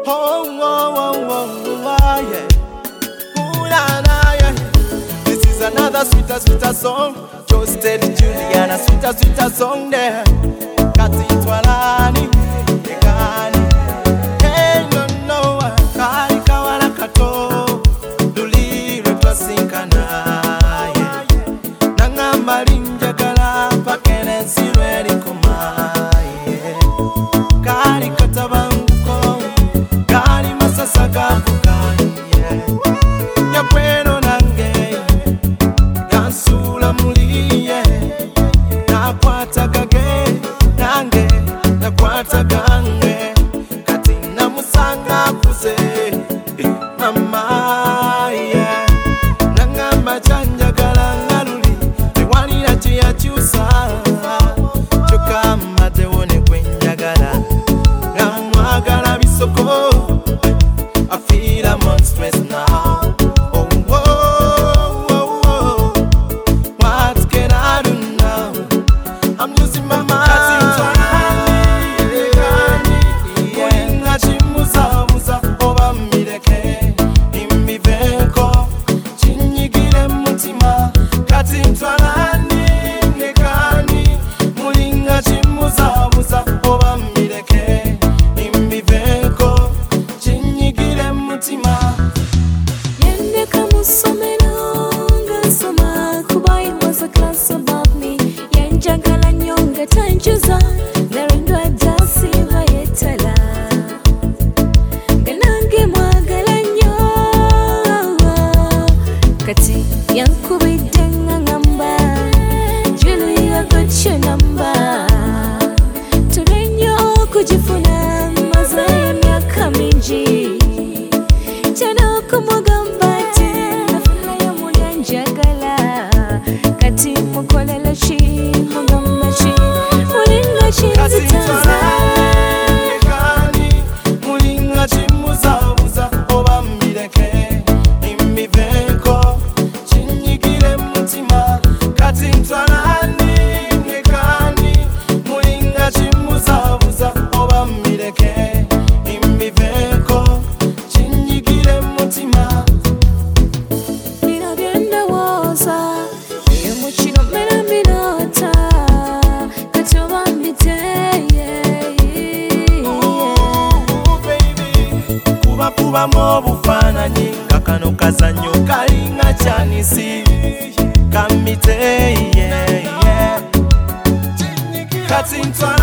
Yeah. Ooh, na, na, yeah. This is another sweeter, sweeter song. Just tell Juliana, sweeter, sweeter song there. Kati twalani, yekani. Hey, no, kari kawala kato. Dulire twasinkana, yeah. Nanga marinja kala, pakene sirweli kuma, yeah. Kari katabanguko, kari masasa gavuka, yeah. Nyakweno nange, yansula muliye. Nakwata kage, nange, nakwata gange. Kati namusanga kuze, mama, yeah. Nanga machanja galangaluli, ewani na chia chusa. Choka mate wone kwenjagala, ngamwagala bisoko. I feel I'm on stress now. Oh, oh, oh, oh. What can I do now? I'm losing my mind. Kati yankubiddenga ngamba Julia got your number Tulenyo kujifuna maze emyaka mingi Tena kumugamba ati nafuna ya mulyanjagala Kati mukolele ki mugamba ki mulinga kinzitaza mulinga kimuzabuza oba mbireke imiveko chinyigire mutima kati ntwalani nekani mulinga chimuzabuza oba mbireke imiveko chinyigire mutima Nina byenda woza iyo mukino mera minota kati oba mbiteye Kuba mobufananyi kakano kazanyo kalinga chanisi kamite, yeah, yeah. Kati ntwa